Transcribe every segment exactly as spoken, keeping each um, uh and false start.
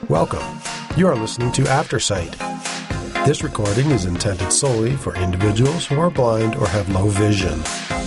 Welcome. You are listening to Aftersight. This recording is intended solely for individuals who are blind or have low vision.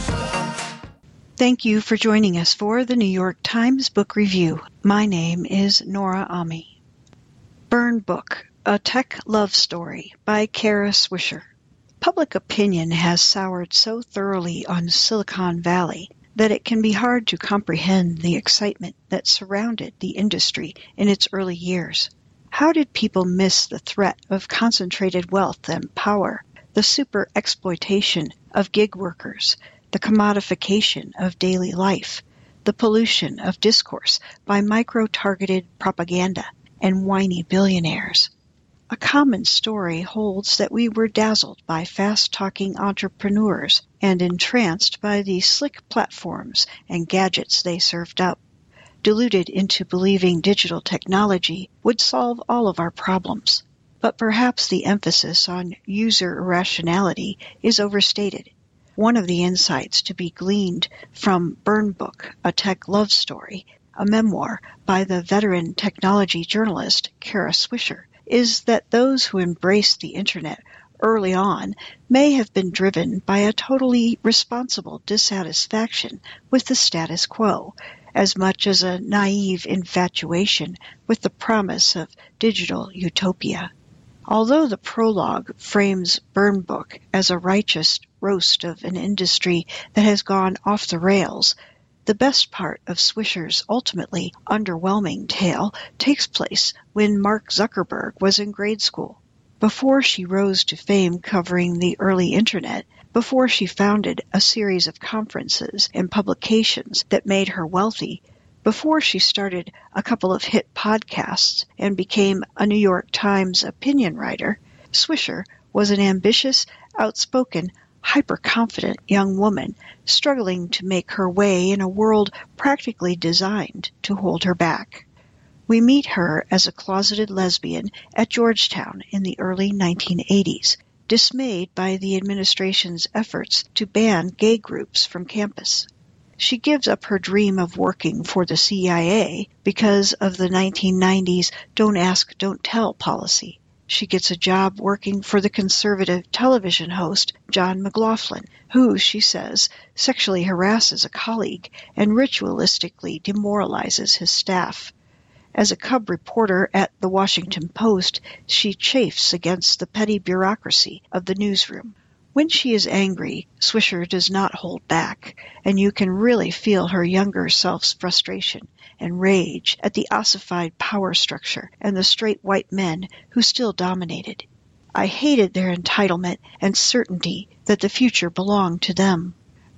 Thank you for joining us for the New York Times Book Review. My name is Nora Ami. Burn Book, A Tech Love Story by Kara Swisher. Public opinion has soured so thoroughly on Silicon Valley that it can be hard to comprehend the excitement that surrounded the industry in its early years. How did people miss the threat of concentrated wealth and power, the super exploitation of gig workers, the commodification of daily life, the pollution of discourse by micro-targeted propaganda and whiny billionaires? A common story holds that we were dazzled by fast-talking entrepreneurs and entranced by the slick platforms and gadgets they served up, deluded into believing digital technology would solve all of our problems. But perhaps the emphasis on user irrationality is overstated. One of the insights to be gleaned from Burn Book, A Tech Love Story, a memoir by the veteran technology journalist Kara Swisher, is that those who embraced the Internet early on may have been driven by a totally responsible dissatisfaction with the status quo, as much as a naive infatuation with the promise of digital utopia. Although the prologue frames Burn Book as a righteous roast of an industry that has gone off the rails, the best part of Swisher's ultimately underwhelming tale takes place when Mark Zuckerberg was in grade school. Before she rose to fame covering the early Internet, before she founded a series of conferences and publications that made her wealthy, before she started a couple of hit podcasts and became a New York Times opinion writer, Swisher was an ambitious, outspoken, hyper-confident young woman struggling to make her way in a world practically designed to hold her back. We meet her as a closeted lesbian at Georgetown in the early nineteen eighties, dismayed by the administration's efforts to ban gay groups from campus. She gives up her dream of working for the C I A because of the nineteen nineties Don't Ask, Don't Tell policy. She gets a job working for the conservative television host John McLaughlin, who, she says, sexually harasses a colleague and ritualistically demoralizes his staff. As a cub reporter at the Washington Post, she chafes against the petty bureaucracy of the newsroom. When she is angry, Swisher does not hold back, and you can really feel her younger self's frustration and rage at the ossified power structure and the straight white men who still dominated. I hated their entitlement and certainty that the future belonged to them.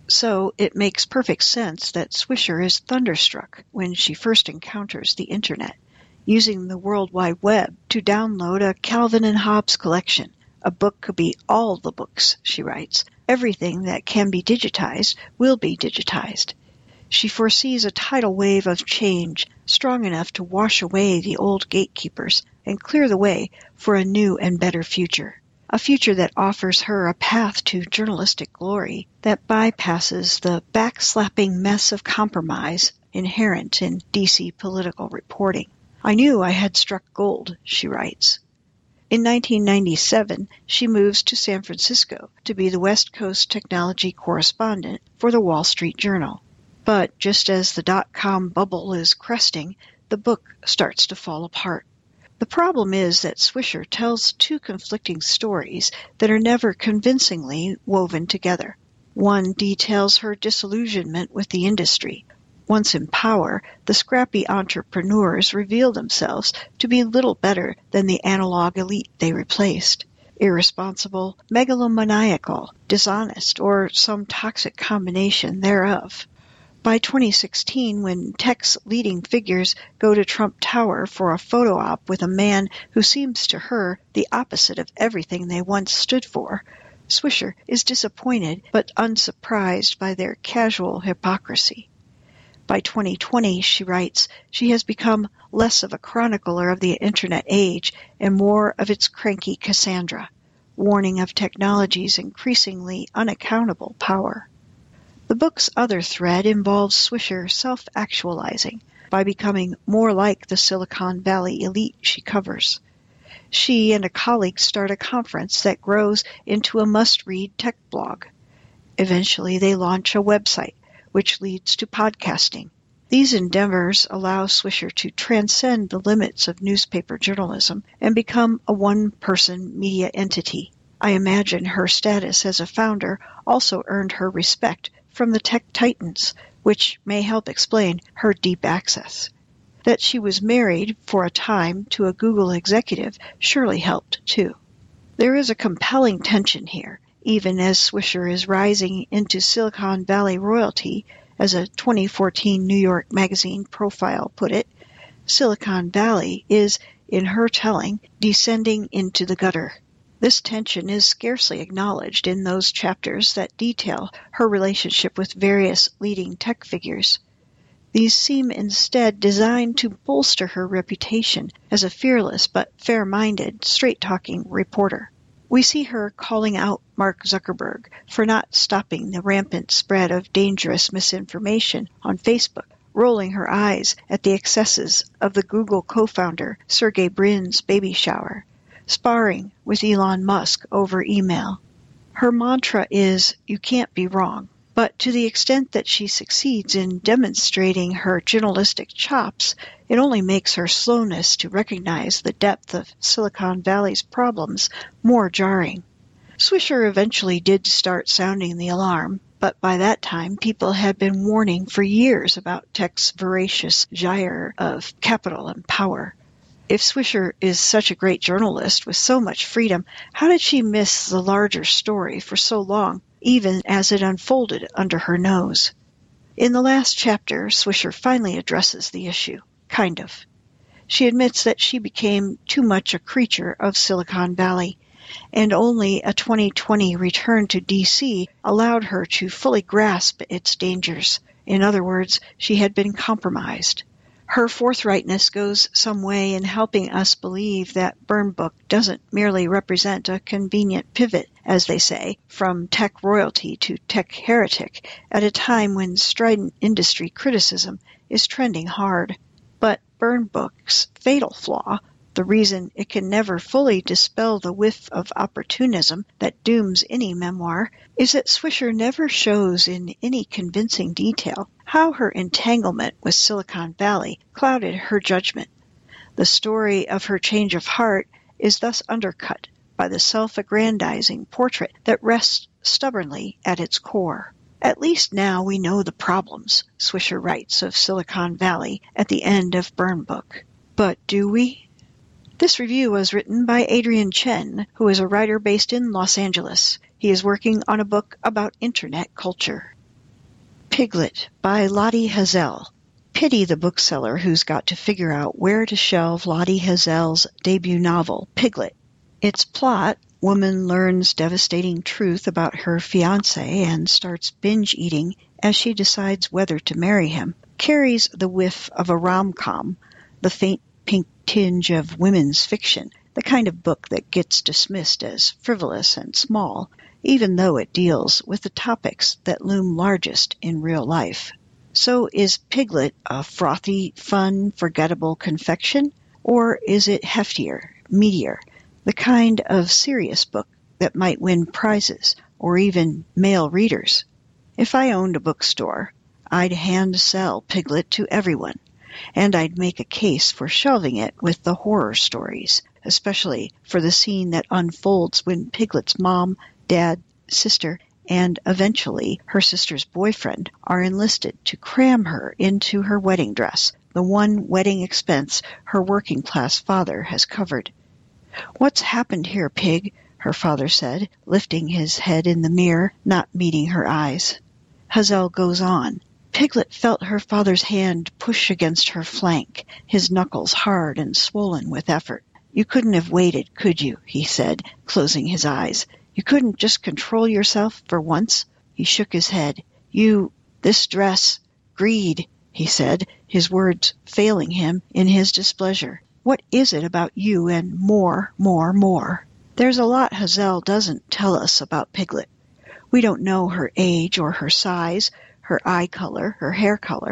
So it makes perfect sense that Swisher is thunderstruck when she first encounters the Internet, using the World Wide Web to download a Calvin and Hobbes collection. A book could be all the books, she writes. Everything that can be digitized will be digitized. She foresees a tidal wave of change strong enough to wash away the old gatekeepers and clear the way for a new and better future. A future that offers her a path to journalistic glory that bypasses the backslapping mess of compromise inherent in D C political reporting. I knew I had struck gold, she writes. In nineteen ninety-seven, she moves to San Francisco to be the West Coast technology correspondent for the Wall Street Journal. But just as the dot-com bubble is cresting, the book starts to fall apart. The problem is that Swisher tells two conflicting stories that are never convincingly woven together. One details her disillusionment with the industry. Once in power, the scrappy entrepreneurs reveal themselves to be little better than the analog elite they replaced. Irresponsible, megalomaniacal, dishonest, or some toxic combination thereof. By twenty sixteen, when tech's leading figures go to Trump Tower for a photo op with a man who seems to her the opposite of everything they once stood for, Swisher is disappointed but unsurprised by their casual hypocrisy. By twenty twenty, she writes, she has become less of a chronicler of the Internet age and more of its cranky Cassandra, warning of technology's increasingly unaccountable power. The book's other thread involves Swisher self-actualizing, by becoming more like the Silicon Valley elite she covers. She and a colleague start a conference that grows into a must-read tech blog. Eventually, they launch a website, which leads to podcasting. These endeavors allow Swisher to transcend the limits of newspaper journalism and become a one-person media entity. I imagine her status as a founder also earned her respect from the tech titans, which may help explain her deep access. That she was married for a time to a Google executive surely helped, too. There is a compelling tension here, even as Swisher is rising into Silicon Valley royalty. As a twenty fourteen New York Magazine profile put it, Silicon Valley is, in her telling, descending into the gutter. This tension is scarcely acknowledged in those chapters that detail her relationship with various leading tech figures. These seem instead designed to bolster her reputation as a fearless but fair-minded, straight-talking reporter. We see her calling out Mark Zuckerberg for not stopping the rampant spread of dangerous misinformation on Facebook, rolling her eyes at the excesses of the Google co-founder Sergey Brin's baby shower, sparring with Elon Musk over email. Her mantra is, "You can't be wrong." But to the extent that she succeeds in demonstrating her journalistic chops, it only makes her slowness to recognize the depth of Silicon Valley's problems more jarring. Swisher eventually did start sounding the alarm, but by that time people had been warning for years about tech's voracious gyre of capital and power. If Swisher is such a great journalist with so much freedom, how did she miss the larger story for so long, even as it unfolded under her nose? In the last chapter, Swisher finally addresses the issue, kind of. She admits that she became too much a creature of Silicon Valley, and only a twenty twenty return to D C allowed her to fully grasp its dangers. In other words, she had been compromised. Her forthrightness goes some way in helping us believe that Burn Book doesn't merely represent a convenient pivot, as they say, from tech royalty to tech heretic at a time when strident industry criticism is trending hard. But Burn Book's fatal flaw, the reason it can never fully dispel the whiff of opportunism that dooms any memoir, is that Swisher never shows in any convincing detail how her entanglement with Silicon Valley clouded her judgment. The story of her change of heart is thus undercut by the self-aggrandizing portrait that rests stubbornly at its core. At least now we know the problems, Swisher writes of Silicon Valley at the end of Burn Book. But do we? This review was written by Adrian Chen, who is a writer based in Los Angeles. He is working on a book about internet culture. Piglet by Lottie Hazell. Pity the bookseller who's got to figure out where to shelve Lottie Hazell's debut novel, Piglet. Its plot, woman learns devastating truth about her fiancé and starts binge-eating as she decides whether to marry him, carries the whiff of a rom-com, the faint pink tinge of women's fiction, the kind of book that gets dismissed as frivolous and small, even though it deals with the topics that loom largest in real life. So is Piglet a frothy, fun, forgettable confection, or is it heftier, meatier, the kind of serious book that might win prizes or even male readers? If I owned a bookstore, I'd hand sell Piglet to everyone, and I'd make a case for shelving it with the horror stories, especially for the scene that unfolds when Piglet's mom, dad, sister, and eventually her sister's boyfriend are enlisted to cram her into her wedding dress, the one wedding expense her working-class father has covered. "What's happened here, Pig?" her father said, lifting his head in the mirror, not meeting her eyes. Hazell goes on. Piglet felt her father's hand push against her flank, his knuckles hard and swollen with effort. "You couldn't have waited, could you?" he said, closing his eyes. "You couldn't just control yourself for once?" He shook his head. "You, this dress, greed," he said, his words failing him in his displeasure. "What is it about you and more, more, more?" There's a lot Hazell doesn't tell us about Piglet. We don't know her age or her size, her eye color, her hair color,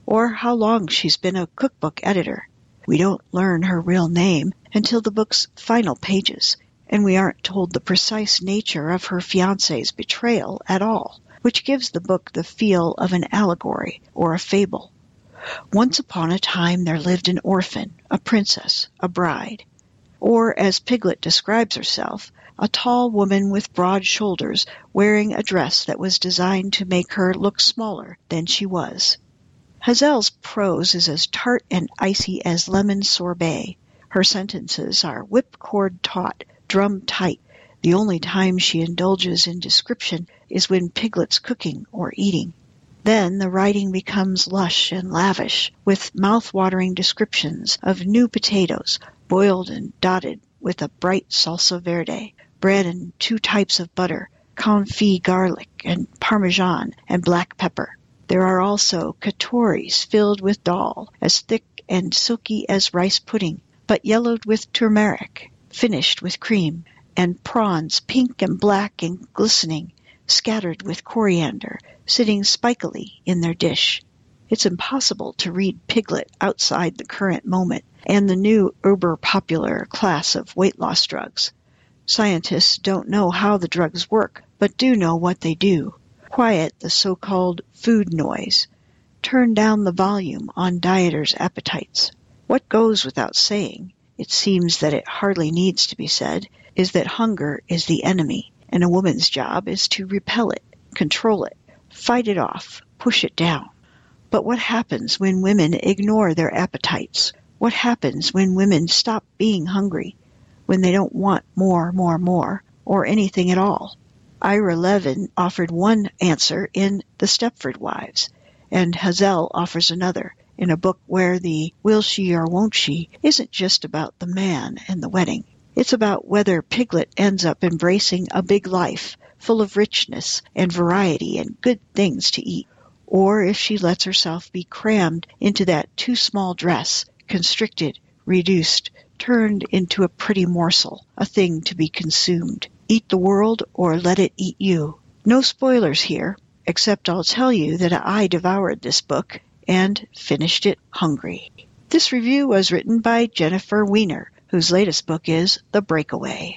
or how long she's been a cookbook editor. We don't learn her real name until the book's final pages, and we aren't told the precise nature of her fiancé's betrayal at all, which gives the book the feel of an allegory or a fable. Once upon a time there lived an orphan, a princess, a bride, or, as Piglet describes herself, a tall woman with broad shoulders wearing a dress that was designed to make her look smaller than she was. Hazel's prose is as tart and icy as lemon sorbet. Her sentences are whipcord taut, drum tight. The only time she indulges in description is when Piglet's cooking or eating. Then the writing becomes lush and lavish, with mouth-watering descriptions of new potatoes, boiled and dotted with a bright salsa verde, bread and two types of butter, confit garlic and parmesan and black pepper. There are also katoris filled with dal, as thick and silky as rice pudding, but yellowed with turmeric, finished with cream, and prawns pink and black and glistening, scattered with coriander, sitting spikily in their dish. It's impossible to read Piglet outside the current moment and the new uber-popular class of weight loss drugs. Scientists don't know how the drugs work, but do know what they do. Quiet the so-called food noise. Turn down the volume on dieters' appetites. What goes without saying, it seems that it hardly needs to be said, is that hunger is the enemy, and a woman's job is to repel it, control it, fight it off, push it down. But what happens when women ignore their appetites? What happens when women stop being hungry, when they don't want more, more, more, or anything at all? Ira Levin offered one answer in The Stepford Wives, and Hazel offers another in a book where the will she or won't she isn't just about the man and the wedding. It's about whether Piglet ends up embracing a big life full of richness and variety and good things to eat, or if she lets herself be crammed into that too small dress, constricted, reduced, turned into a pretty morsel, a thing to be consumed. Eat the world or let it eat you. No spoilers here, except I'll tell you that I devoured this book and finished it hungry. This review was written by Jennifer Weiner, whose latest book is The Breakaway.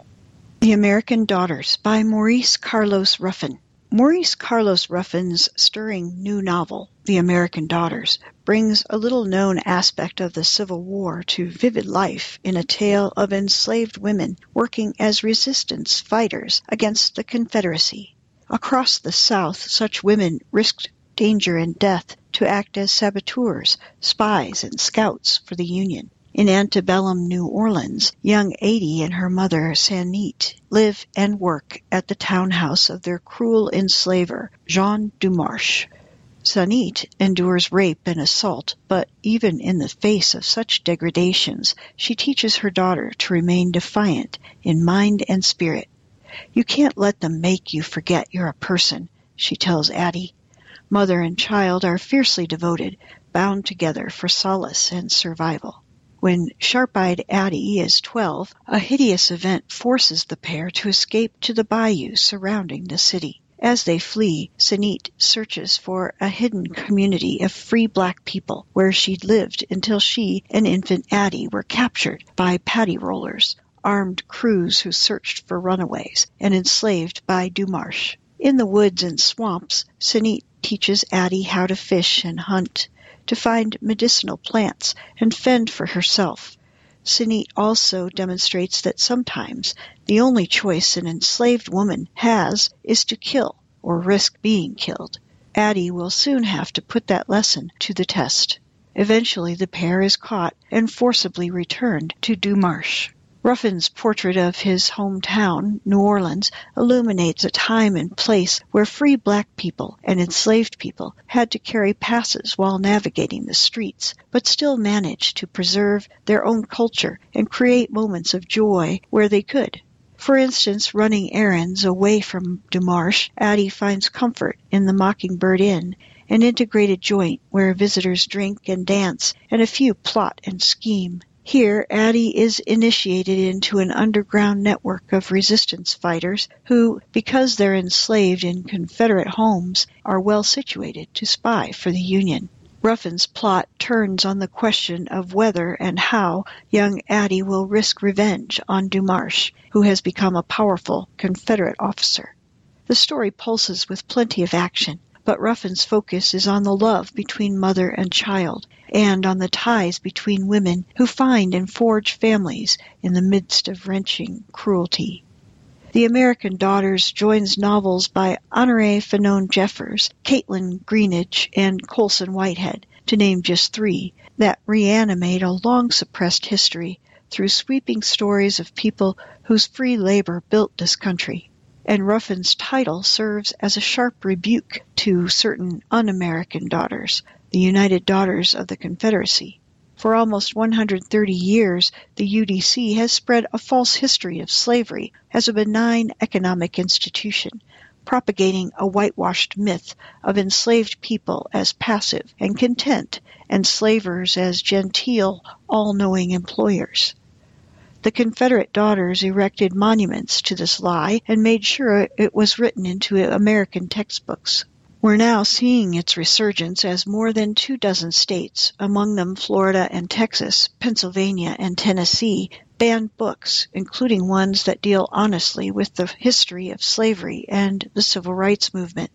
The American Daughters by Maurice Carlos Ruffin. Maurice Carlos Ruffin's stirring new novel, The American Daughters, brings a little-known aspect of the Civil War to vivid life in a tale of enslaved women working as resistance fighters against the Confederacy. Across the South, such women risked danger and death to act as saboteurs, spies, and scouts for the Union. In antebellum New Orleans, young Adie and her mother, Sanit, live and work at the townhouse of their cruel enslaver, Jean Dumarche. Sanit endures rape and assault, but even in the face of such degradations, she teaches her daughter to remain defiant in mind and spirit. You can't let them make you forget you're a person, she tells Adie. Mother and child are fiercely devoted, bound together for solace and survival. When sharp-eyed Adie is twelve, a hideous event forces the pair to escape to the bayou surrounding the city. As they flee, Sanit searches for a hidden community of free black people where she'd lived until she and infant Adie were captured by paddy rollers, armed crews who searched for runaways, and enslaved by Dumarche. In the woods and swamps, Sanit teaches Adie how to fish and hunt, to find medicinal plants and fend for herself. Sanit also demonstrates that sometimes the only choice an enslaved woman has is to kill or risk being killed. Adie will soon have to put that lesson to the test. Eventually the pair is caught and forcibly returned to Dumarche. Ruffin's portrait of his hometown, New Orleans, illuminates a time and place where free black people and enslaved people had to carry passes while navigating the streets, but still managed to preserve their own culture and create moments of joy where they could. For instance, running errands away from Dumarche, Adie finds comfort in the Mockingbird Inn, an integrated joint where visitors drink and dance, and a few plot and scheme. Here, Adie is initiated into an underground network of resistance fighters who, because they're enslaved in Confederate homes, are well situated to spy for the Union. Ruffin's plot turns on the question of whether and how young Addie will risk revenge on Dumarche, who has become a powerful Confederate officer. The story pulses with plenty of action, but Ruffin's focus is on the love between mother and child, and on the ties between women who find and forge families in the midst of wrenching cruelty. The American Daughters joins novels by Honoré Fanonne Jeffers, Caitlin Greenidge, and Colson Whitehead, to name just three, that reanimate a long-suppressed history through sweeping stories of people whose free labor built this country. And Ruffin's title serves as a sharp rebuke to certain un-American daughters, the United Daughters of the Confederacy. For almost one hundred thirty years, the U D C has spread a false history of slavery as a benign economic institution, propagating a whitewashed myth of enslaved people as passive and content, and slavers as genteel, all-knowing employers. The Confederate Daughters erected monuments to this lie and made sure it was written into American textbooks. We're now seeing its resurgence as more than two dozen states, among them Florida and Texas, Pennsylvania and Tennessee, ban books, including ones that deal honestly with the history of slavery and the civil rights movement.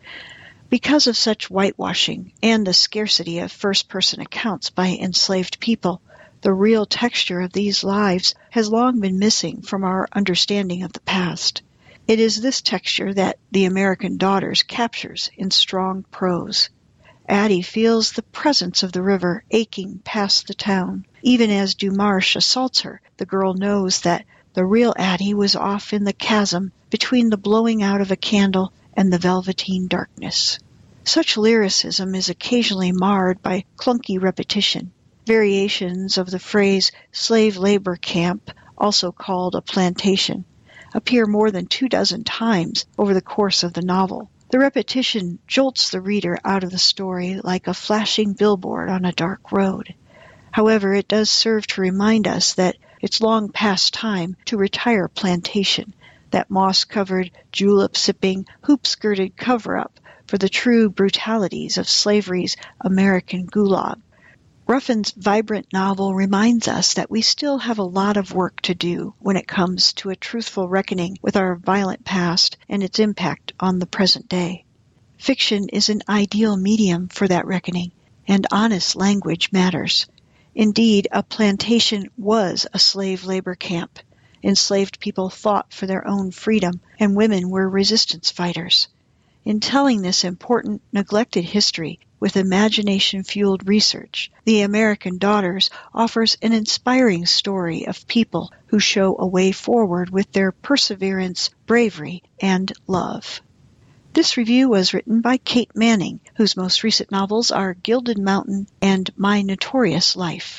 Because of such whitewashing and the scarcity of first-person accounts by enslaved people, the real texture of these lives has long been missing from our understanding of the past. It is this texture that The American Daughters captures in strong prose. Addie feels the presence of the river aching past the town. Even as Dumarche assaults her, the girl knows that the real Addie was off in the chasm between the blowing out of a candle and the velveteen darkness. Such lyricism is occasionally marred by clunky repetition. Variations of the phrase slave labor camp, also called a plantation, appear more than two dozen times over the course of the novel. The repetition jolts the reader out of the story like a flashing billboard on a dark road. However, it does serve to remind us that it's long past time to retire plantation, that moss-covered, julep-sipping, hoop-skirted cover-up for the true brutalities of slavery's American gulag. Ruffin's vibrant novel reminds us that we still have a lot of work to do when it comes to a truthful reckoning with our violent past and its impact on the present day. Fiction is an ideal medium for that reckoning, and honest language matters. Indeed, a plantation was a slave labor camp. Enslaved people fought for their own freedom, and women were resistance fighters. In telling this important, neglected history with imagination-fueled research, The American Daughters offers an inspiring story of people who show a way forward with their perseverance, bravery, and love. This review was written by Kate Manning, whose most recent novels are Gilded Mountain and My Notorious Life.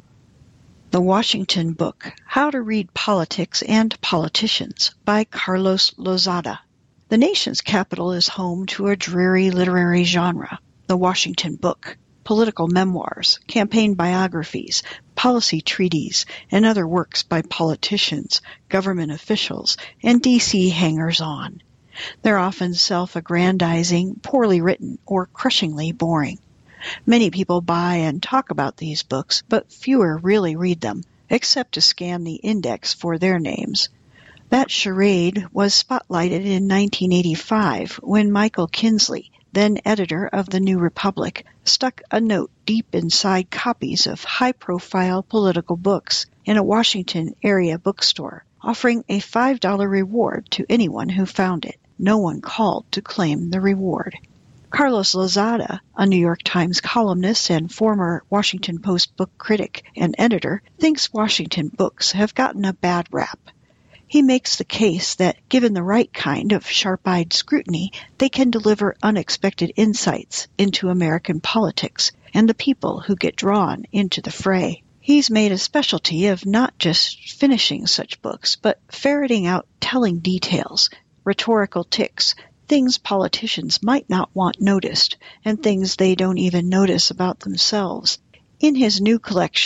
The Washington Book, How to Read Politics and Politicians, by Carlos Lozada. The nation's capital is home to a dreary literary genre. The Washington Book, political memoirs, campaign biographies, policy treaties, and other works by politicians, government officials, and D C hangers-on. They're often self-aggrandizing, poorly written, or crushingly boring. Many people buy and talk about these books, but fewer really read them, except to scan the index for their names. That charade was spotlighted in nineteen eighty-five when Michael Kinsley, then editor of the New Republic, stuck a note deep inside copies of high-profile political books in a Washington area bookstore, offering a five dollar reward to anyone who found it. No one called to claim the reward. Carlos Lozada, a New York Times columnist and former Washington Post book critic and editor, thinks Washington books have gotten a bad rap. He makes the case that, given the right kind of sharp-eyed scrutiny, they can deliver unexpected insights into American politics and the people who get drawn into the fray. He's made a specialty of not just finishing such books, but ferreting out telling details, rhetorical tics, things politicians might not want noticed, and things they don't even notice about themselves. In his new collection,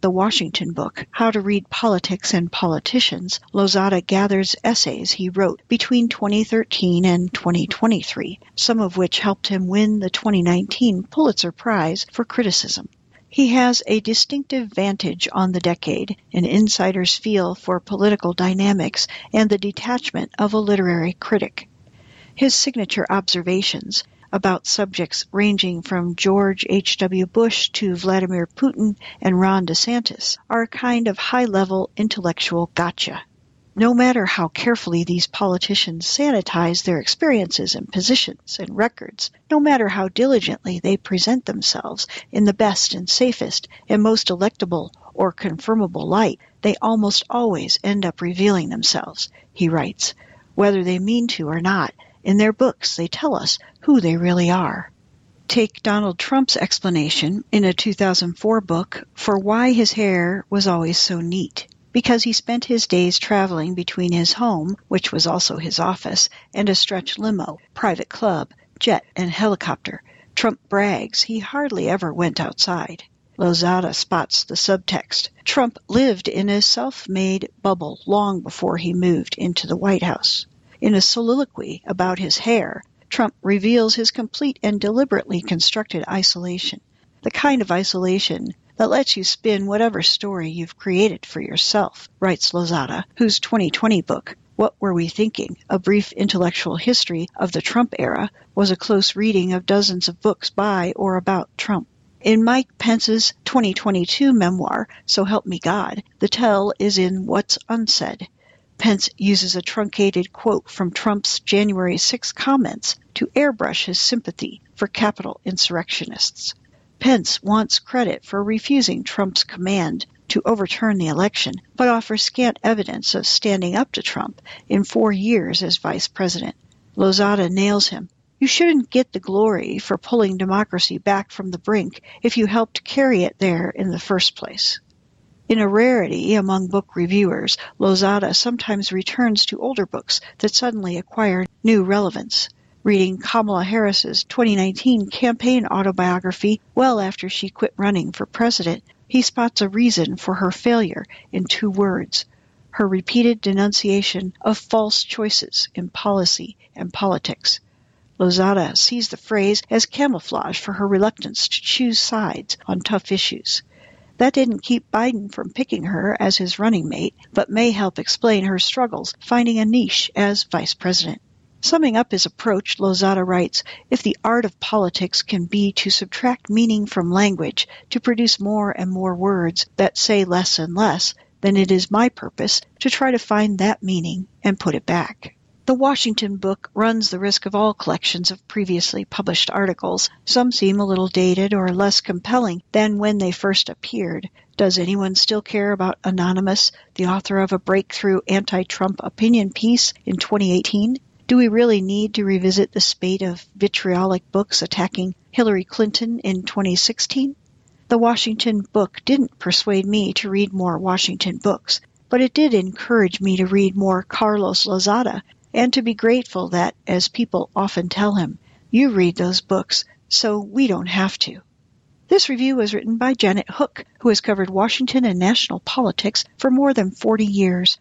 The Washington Book, How to Read Politics and Politicians, Lozada gathers essays he wrote between twenty thirteen and twenty twenty-three, some of which helped him win the twenty nineteen Pulitzer Prize for Criticism. He has a distinctive vantage on the decade, an insider's feel for political dynamics, and the detachment of a literary critic. His signature observations about subjects ranging from George H W Bush to Vladimir Putin and Ron DeSantis are a kind of high-level intellectual gotcha. No matter how carefully these politicians sanitize their experiences and positions and records, no matter how diligently they present themselves in the best and safest and most electable or confirmable light, they almost always end up revealing themselves, he writes, whether they mean to or not. In their books, they tell us who they really are. Take Donald Trump's explanation in a two thousand four book for why his hair was always so neat. Because he spent his days traveling between his home, which was also his office, and a stretch limo, private club, jet, and helicopter. Trump brags he hardly ever went outside. Lozada spots the subtext. Trump lived in a self-made bubble long before he moved into the White House. In a soliloquy about his hair, Trump reveals his complete and deliberately constructed isolation, the kind of isolation that lets you spin whatever story you've created for yourself, writes Lozada, whose twenty twenty book, What Were We Thinking? A Brief Intellectual History of the Trump Era, was a close reading of dozens of books by or about Trump. In Mike Pence's twenty twenty-two memoir, So Help Me God, the tell is in what's unsaid. Pence uses a truncated quote from Trump's January sixth comments to airbrush his sympathy for Capitol insurrectionists. Pence wants credit for refusing Trump's command to overturn the election, but offers scant evidence of standing up to Trump in four years as vice president. Lozada nails him. You shouldn't get the glory for pulling democracy back from the brink if you helped carry it there in the first place. In a rarity among book reviewers, Lozada sometimes returns to older books that suddenly acquire new relevance. Reading Kamala Harris's twenty nineteen campaign autobiography well after she quit running for president, he spots a reason for her failure in two words: her repeated denunciation of false choices in policy and politics. Lozada sees the phrase as camouflage for her reluctance to choose sides on tough issues. That didn't keep Biden from picking her as his running mate, but may help explain her struggles finding a niche as vice president. Summing up his approach, Lozada writes, if the art of politics can be to subtract meaning from language to produce more and more words that say less and less, then it is my purpose to try to find that meaning and put it back. The Washington Book runs the risk of all collections of previously published articles. Some seem a little dated or less compelling than when they first appeared. Does anyone still care about Anonymous, the author of a breakthrough anti-Trump opinion piece in twenty eighteen? Do we really need to revisit the spate of vitriolic books attacking Hillary Clinton in twenty sixteen? The Washington Book didn't persuade me to read more Washington books, but it did encourage me to read more Carlos Lozada, and to be grateful that, as people often tell him, you read those books, so we don't have to. This review was written by Janet Hook, who has covered Washington and national politics for more than forty years.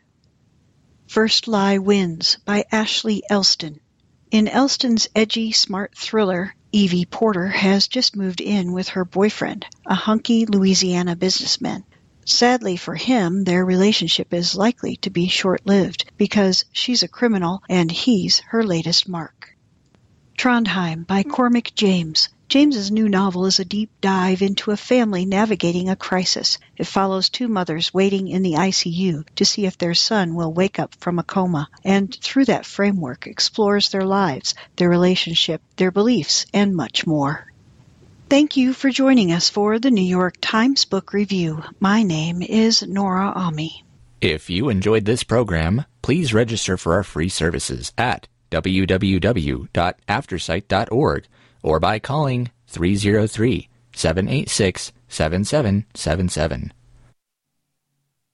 First Lie Wins by Ashley Elston. In Elston's edgy, smart thriller, Evie Porter has just moved in with her boyfriend, a hunky Louisiana businessman. Sadly for him, their relationship is likely to be short-lived because she's a criminal and he's her latest mark. Trondheim by Cormac James. James's new novel is a deep dive into a family navigating a crisis. It follows two mothers waiting in the I C U to see if their son will wake up from a coma, and through that framework explores their lives, their relationship, their beliefs, and much more. Thank you for joining us for the New York Times Book Review. My name is Nora Ami. If you enjoyed this program, please register for our free services at w w w dot aftersight dot org or by calling three oh three, seven eight six, seven seven seven seven.